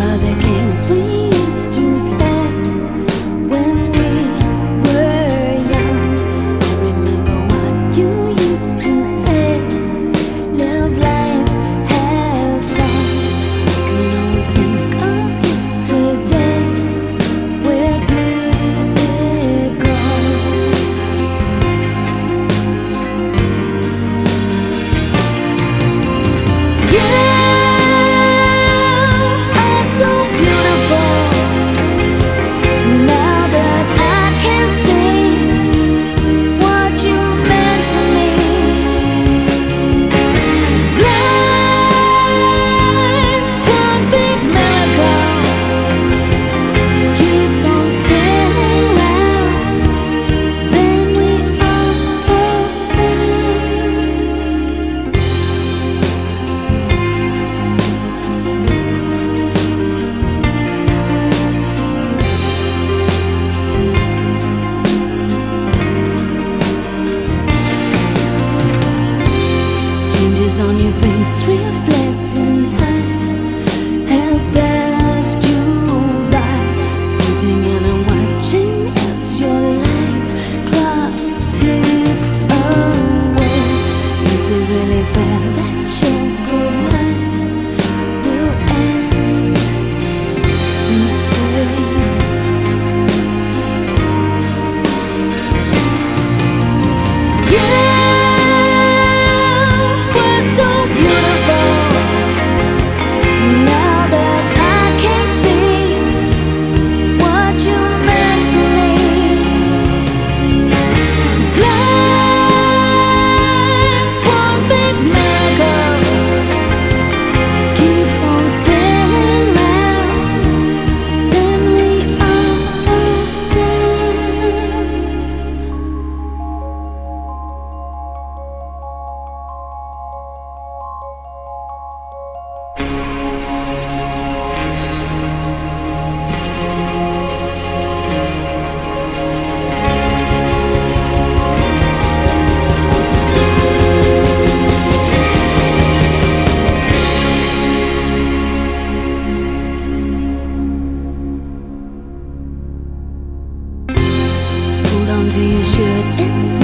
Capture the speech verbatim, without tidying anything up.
about the games we used to play when we were young. I remember what you used to say: love life, have fun. I can always think of yesterday. Where did it go? Yeah. On your face, reflecting time has passed you by, sitting and I'm watching as your life clock ticks away. Is it really fair that your good life will end this way? Yeah. To your shirt, it's